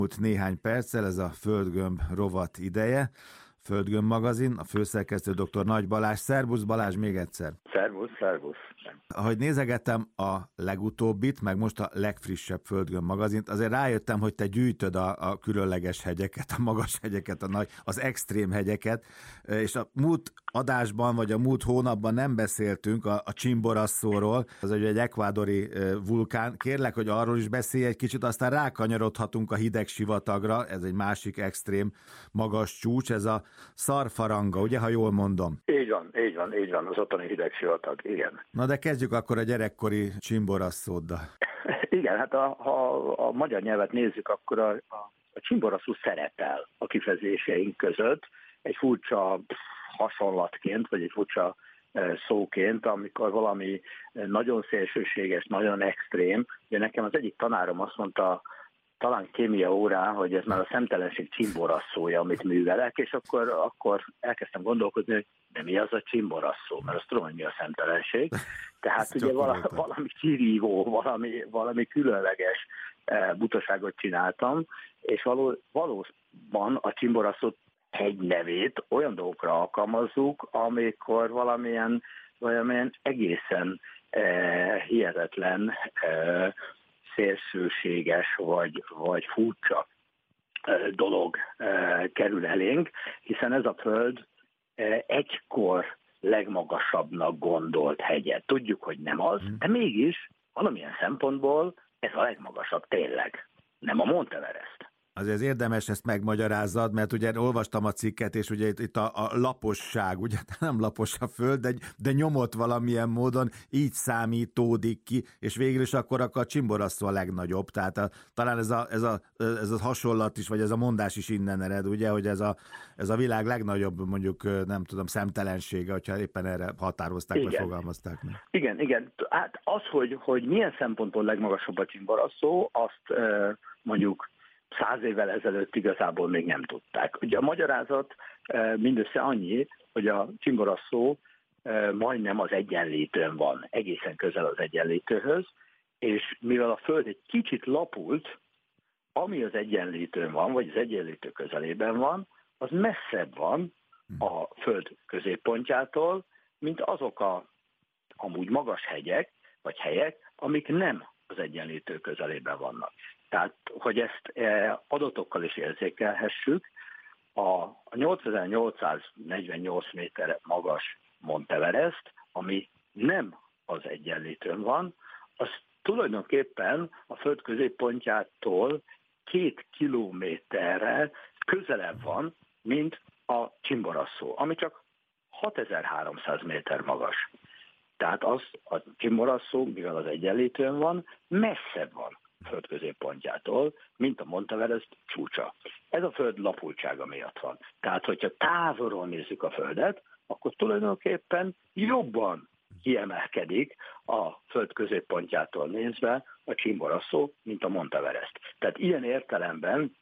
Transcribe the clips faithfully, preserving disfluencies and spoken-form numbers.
Múlt néhány perccel ez a Földgömb rovat ideje. Földgömb magazin, a főszerkesztő dr. Nagy Balázs. Szervusz Balázs, még egyszer. Szervusz, szervusz. Ahogy nézegettem a legutóbbit, meg most a legfrissebb Földgömb magazint, azért rájöttem, hogy te gyűjtöd a, a különleges hegyeket, a magas hegyeket, a nagy, az extrém hegyeket, és a múlt adásban, vagy a múlt hónapban nem beszéltünk a, a Chimborazoról, az egy ekvádori vulkán. Kérlek, hogy arról is beszélj egy kicsit, aztán rákanyarodhatunk a hideg sivatagra, ez egy másik extrém magas csúcs, ez a Szarfaranga, ugye, ha jól mondom? Így van, így van, így van, az ottani hideg sivatag, igen. Na de kezdjük akkor a gyerekkori Chimborazoddal. Igen, hát a, ha a magyar nyelvet nézzük, akkor a, a, a Chimborazo szerepel a kifejezéseink között egy furcsa hasonlatként, vagy egy furcsa szóként, amikor valami nagyon szélsőséges, nagyon extrém. Ugye nekem az egyik tanárom azt mondta, talán kémia órán, hogy ez már a szemtelenség Chimborazoja, amit művelek, és akkor, akkor elkezdtem gondolkodni, hogy de mi az a Chimborazo, mert azt tudom, hogy mi a szemtelenség. Tehát ugye vala, valami kirívó, valami, valami különleges eh, butaságot csináltam, és való, valóban a Chimborazo hegy nevét olyan dolgokra alkalmazzuk, amikor valamilyen, valamilyen egészen eh, hihetetlen eh, szélsőséges vagy, vagy furcsa dolog kerül elénk, hiszen ez a föld egykor legmagasabbnak gondolt hegye. Tudjuk, hogy nem az, de mégis valamilyen szempontból ez a legmagasabb tényleg. Nem a Mount Everest. Azért érdemes ezt megmagyarázzad, mert ugye olvastam a cikket, és ugye itt, itt a, a laposság, ugye nem lapos a föld, de, de nyomott valamilyen módon, így számítódik ki, és végül is akkor, akkor a Chimborazo a legnagyobb, tehát a, talán ez a, ez, a, ez a hasonlat is, vagy ez a mondás is innen ered, ugye, hogy ez a, ez a világ legnagyobb, mondjuk, nem tudom, szemtelensége, hogyha éppen erre határozták, igen, vagy fogalmazták meg. Igen, igen. Hát az, hogy, hogy milyen szempontból legmagasabb a Chimborazo, azt mondjuk száz évvel ezelőtt igazából még nem tudták. Ugye a magyarázat mindössze annyi, hogy a Chimborazo majdnem az egyenlítőn van, egészen közel az egyenlítőhöz, és mivel a Föld egy kicsit lapult, ami az egyenlítőn van, vagy az egyenlítő közelében van, az messzebb van a Föld középpontjától, mint azok a amúgy magas hegyek, vagy helyek, amik nem az egyenlítő közelében vannak. Tehát, hogy ezt adatokkal is érzékelhessük, a nyolcezer-nyolcszáznegyvennyolc méter magas Mount Everest, ami nem az egyenlítőn van, az tulajdonképpen a Föld középpontjától két kilométerre közelebb van, mint a Chimborazo, ami csak hatezer-háromszáz méter magas. Tehát az a Chimborazo, mivel az egyenlítőn van, messzebb van Föld középpontjától, mint a Mount Everest csúcsa. Ez a Föld lapultsága miatt van. Tehát, hogyha távolról nézzük a Földet, akkor tulajdonképpen jobban kiemelkedik a Föld középpontjától nézve a Chimborazo, mint a Mount Everest. Tehát ilyen értelemben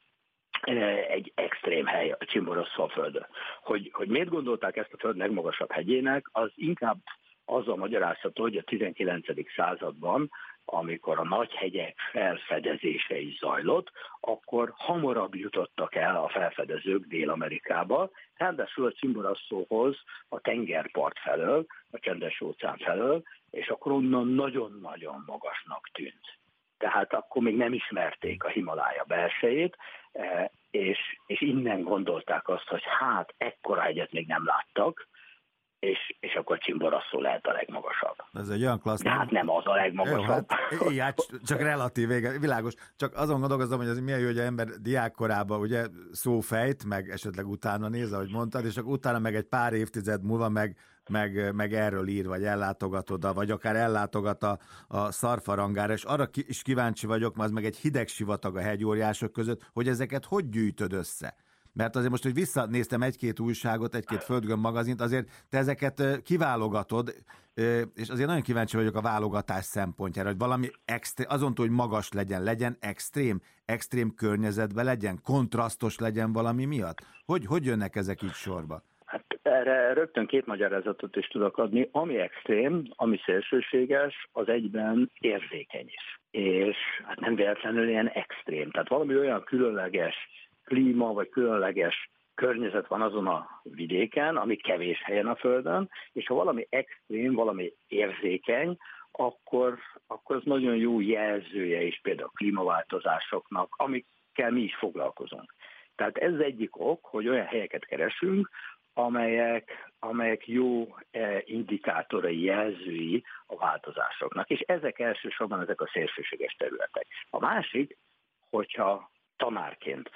egy extrém hely a Chimborazo a Földön. Hogy, hogy miért gondolták ezt a Föld legmagasabb hegyének, az inkább azzal magyarázható, hogy a tizenkilencedik században, amikor a nagy hegyek felfedezése is zajlott, akkor hamarabb jutottak el a felfedezők Dél-Amerikába, ráadásul a Chimborazohoz a tengerpart felől, a Csendes-óceán felől, és akkor onnan nagyon-nagyon magasnak tűnt. Tehát akkor még nem ismerték a Himalája belsejét, és, és innen gondolták azt, hogy hát ekkora hegyet még nem láttak, És, és akkor Chimborazo lehet a legmagasabb. Ez egy olyan klassz. De hát nem az a legmagasabb. Jó, hát, így, csak relatív vége, világos. Csak azon gondolkozom, hogy az milyen jó, hogy az ember diákkorában ugye szófejt, meg esetleg utána néz, ahogy mondtad, és akkor utána meg egy pár évtized múlva meg, meg, meg erről ír, vagy ellátogatod, vagy akár ellátogat a, a Szarfarangára, és arra ki, is kíváncsi vagyok, mert az meg egy hideg sivatag a hegyóriások között, hogy ezeket hogy gyűjtöd össze? Mert azért most, hogy visszanéztem egy-két újságot, egy-két Földgömb magazint, azért te ezeket kiválogatod, és azért nagyon kíváncsi vagyok a válogatás szempontjára, hogy valami extrém, azon túl, hogy magas legyen, legyen extrém, extrém környezetben legyen, kontrasztos legyen valami miatt. Hogy, hogy jönnek ezek így sorba? Hát erre rögtön két magyarázatot is tudok adni. Ami extrém, ami szélsőséges, az egyben érzékeny is. És hát nem véletlenül ilyen extrém. Tehát valami olyan különleges klíma, vagy különleges környezet van azon a vidéken, ami kevés helyen a Földön, és ha valami extrém, valami érzékeny, akkor, akkor az nagyon jó jelzője is például a klímaváltozásoknak, amikkel mi is foglalkozunk. Tehát ez egyik ok, hogy olyan helyeket keresünk, amelyek, amelyek jó indikátorai, jelzői a változásoknak. És ezek elsősorban ezek a szélsőséges területek. A másik, hogyha tanárként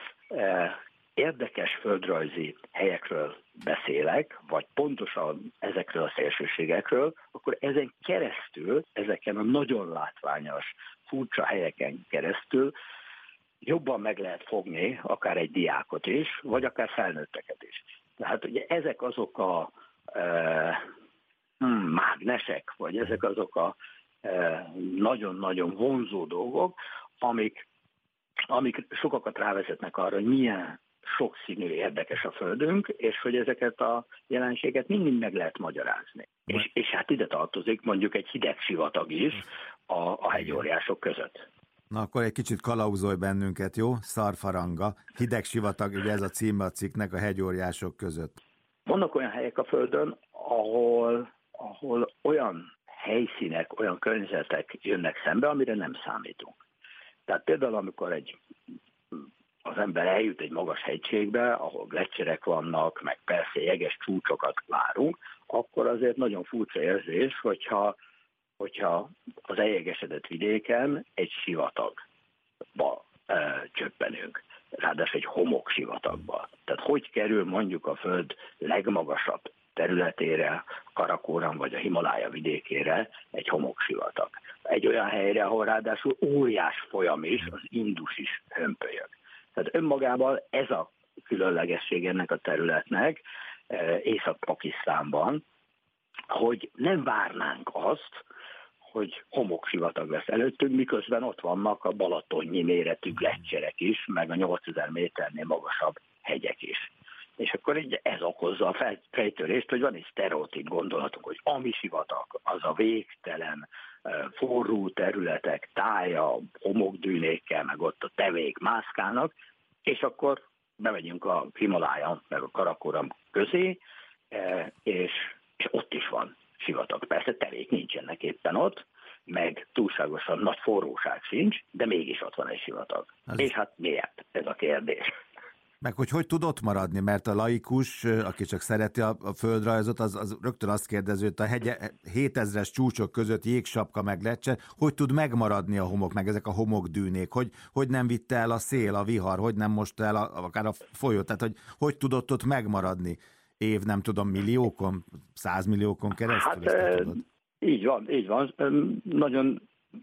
érdekes földrajzi helyekről beszélek, vagy pontosan ezekről a szélsőségekről, akkor ezen keresztül, ezeken a nagyon látványos, furcsa helyeken keresztül jobban meg lehet fogni akár egy diákot is, vagy akár felnőtteket is. Tehát ugye ezek azok a e, hmm, mágnesek, vagy ezek azok a e, nagyon-nagyon vonzó dolgok, amik, amik sokakat rávezetnek arra, hogy milyen sokszínű, érdekes a Földünk, és hogy ezeket a jelenséget mindig meg lehet magyarázni. És, és hát ide tartozik mondjuk egy hideg sivatag is a, a hegyóriások között. Na akkor egy kicsit kalauzolj bennünket, jó? Szarfaranga, hideg sivatag, ugye ez a címe a cikknek, a hegyóriások között. Vannak olyan helyek a Földön, ahol, ahol olyan helyszínek, olyan környezetek jönnek szembe, amire nem számítunk. Tehát például, amikor egy az ember eljut egy magas hegységbe, ahol gleccserek vannak, meg persze jeges csúcsokat várunk, akkor azért nagyon furcsa érzés, hogyha, hogyha az eljegesedett vidéken egy sivatagba e, csöppenünk. Ráadásul egy homok sivatagba. Tehát hogy kerül mondjuk a Föld legmagasabb területére, Karakóram vagy a Himalája vidékére egy homoksivatag. Egy olyan helyre, ahol ráadásul óriás folyam is, az Indus is hömpölyög. Tehát önmagában ez a különlegesség ennek a területnek Észak-Pakisztánban, hogy nem várnánk azt, hogy homoksivatag lesz előttünk, miközben ott vannak a balatonnyi méretű gleccserek is, meg a nyolcezer méternél magasabb hegyek is. És akkor így ez okozza a fejtörést, hogy van egy sztereotíp gondolatunk, hogy ami sivatag, az a végtelen forró területek, tája, homokdűnékkel, meg ott a tevék mászkálnak, és akkor bemegyünk a Himalája, meg a Karakoram közé, és, és ott is van sivatag. Persze tevék nincsenek éppen ott, meg túlságosan nagy forróság sincs, de mégis ott van egy sivatag. Az... És hát miért? Ez a kérdés. Meg hogy hogy tud ott maradni, mert a laikus, aki csak szereti a, a földrajzot, az, az rögtön azt kérdezi, hogy a hegye, hétezres csúcsok között jégsapka meg lecse, hogy tud megmaradni a homok, meg ezek a homokdűnék, hogy, hogy nem vitte el a szél, a vihar, hogy nem mosta el a, akár a folyó, tehát hogy, hogy tudott ott megmaradni év, nem tudom, milliókon, százmilliókon keresztül? Hát e, így van, így van. Nagyon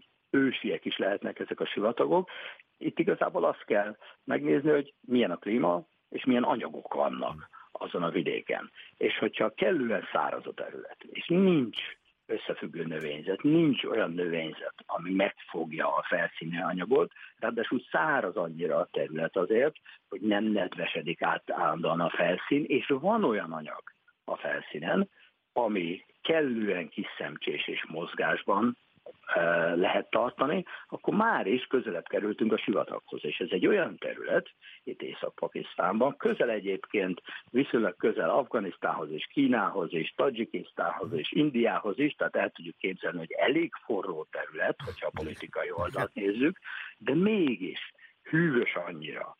ősiek is lehetnek ezek a sivatagok. Itt igazából azt kell megnézni, hogy milyen a klíma, és milyen anyagok vannak azon a vidéken. És hogyha kellően száraz a terület, és nincs összefüggő növényzet, nincs olyan növényzet, ami megfogja a felszíni anyagot, ráadásul száraz annyira a terület azért, hogy nem nedvesedik át állandóan a felszín, és van olyan anyag a felszínen, ami kellően kis szemcsés és mozgásban lehet tartani, akkor már is közelebb kerültünk a sivataghoz. És ez egy olyan terület, itt Észak-Pakisztánban, közel egyébként, viszonylag közel Afganisztánhoz és Kínához és Tadzsikisztánhoz és Indiához is, tehát el tudjuk képzelni, hogy elég forró terület, hogyha a politikai oldalt nézzük, de mégis hűvös annyira,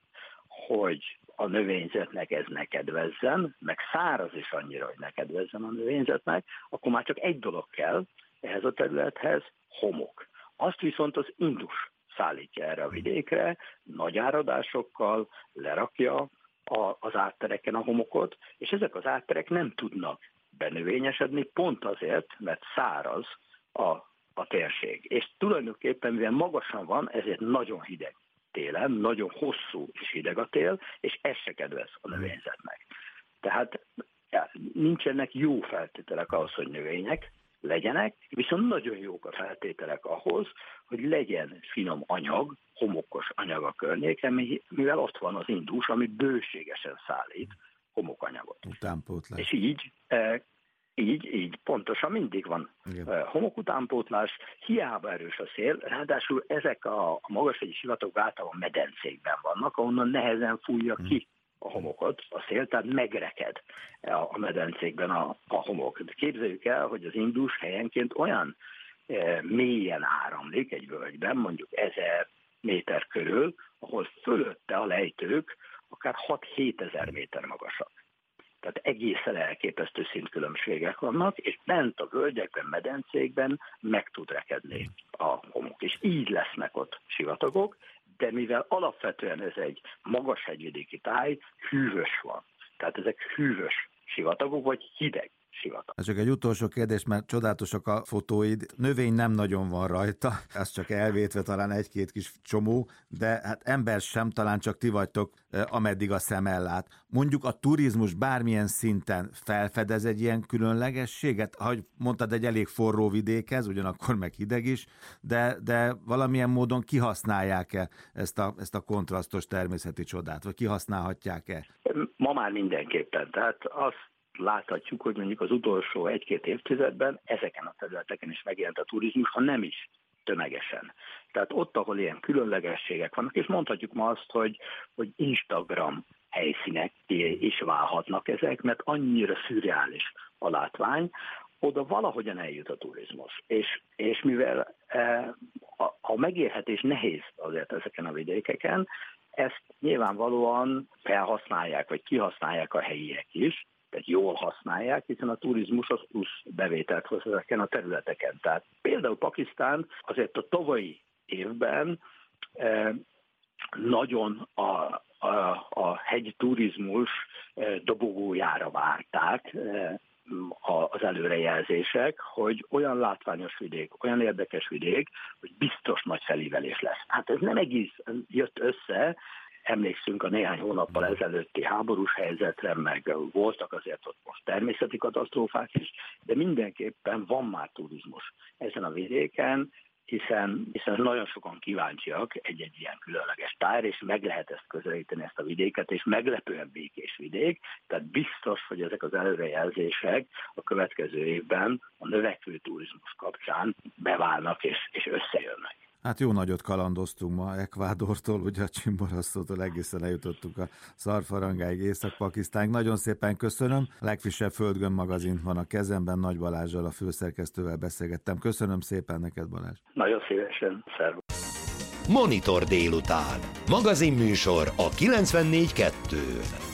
hogy a növényzetnek ez ne kedvezzen, meg száraz is annyira, hogy ne kedvezzen a növényzetnek, akkor már csak egy dolog kell ehhez a területhez, homok. Azt viszont az Indus szállítja erre a vidékre, nagy áradásokkal lerakja a, az áttereken a homokot, és ezek az átterek nem tudnak benövényesedni, pont azért, mert száraz a, a térség. És tulajdonképpen, mivel magasan van, ezért nagyon hideg télen, nagyon hosszú és hideg a tél, és ez se kedvez a növényzetnek. Tehát ja, nincsenek jó feltételek ahhoz, hogy növények legyenek, viszont nagyon jók a feltételek ahhoz, hogy legyen finom anyag, homokos anyag a környéken, mivel ott van az Indus, ami bőségesen szállít homokanyagot. Utánpótlás. És így, így, így pontosan mindig van Igen. homokutánpótlás, hiába erős a szél, ráadásul ezek a magashegyi sivatagok általában medencékben vannak, ahonnan nehezen fújja hmm. ki a homokot, a szél, tehát megreked a medencékben a, a homok. De képzeljük el, hogy az Indus helyenként olyan e, mélyen áramlik egy völgyben, mondjuk ezer méter körül, ahol fölötte a lejtők akár hat-hétezer méter magasak. Tehát egészen elképesztő szintkülönbségek vannak, és bent a völgyekben, medencékben meg tud rekedni a homok. És így lesznek ott sivatagok, de mivel alapvetően ez egy magas hegyvidéki táj, hűvös van. Tehát ezek hűvös sivatagok, vagy hideg sivatag. Ez csak egy utolsó kérdés, mert csodálatosak a fotóid. Növény nem nagyon van rajta, ez csak elvétve talán egy-két kis csomó, de hát ember sem, talán csak ti vagytok, ameddig a szem ellát. Mondjuk a turizmus bármilyen szinten felfedez egy ilyen különlegességet? Ahogy mondtad, egy elég forró vidék ez, ugyanakkor meg hideg is, de, de valamilyen módon kihasználják-e ezt a, ezt a kontrasztos természeti csodát, vagy kihasználhatják-e? Ma már mindenképpen, tehát azt láthatjuk, hogy mondjuk az utolsó egy-két évtizedben ezeken a területeken is megjelent a turizmus, ha nem is tömegesen. Tehát ott, ahol ilyen különlegességek vannak, és mondhatjuk ma azt, hogy, hogy Instagram helyszínek is válhatnak ezek, mert annyira szürreális a látvány, oda valahogyan eljut a turizmus. És, és mivel e, a, a megélhetés nehéz azért ezeken a vidékeken, ezt nyilvánvalóan felhasználják, vagy kihasználják a helyiek is, tehát jól használják, hiszen a turizmus az plusz bevételt hoz ezeken a területeken. Tehát például Pakisztán azért a tavalyi évben eh, nagyon a, a, a hegyi turizmus eh, dobogójára várták eh, az előrejelzések, hogy olyan látványos vidék, olyan érdekes vidék, hogy biztos nagy felívelés lesz. Hát ez nem egész jött össze. Emlékszünk a néhány hónappal ezelőtti háborús helyzetre, meg voltak azért ott most természeti katasztrófák is, de mindenképpen van már turizmus ezen a vidéken, hiszen, hiszen nagyon sokan kíváncsiak egy-egy ilyen különleges tájra, és meg lehet ezt közelíteni, ezt a vidéket, és meglepően békés vidék, tehát biztos, hogy ezek az előrejelzések a következő évben a növekvő turizmus kapcsán beválnak és, és összejönnek. Hát jó nagyot kalandoztunk ma Ekvádortól, ugye a Csimborasztótól egészen eljutottuk a Szarfarangáig, Észak-Pakisztánig. Nagyon szépen köszönöm. A legfrissebb Földgömb magazint van a kezemben, Nagy Balázsral, a főszerkesztővel beszélgettem. Köszönöm szépen neked, Balázs. Nagyon szívesen, szervusz. Monitor délután. Magazinműsor a kilencvennégy kettő.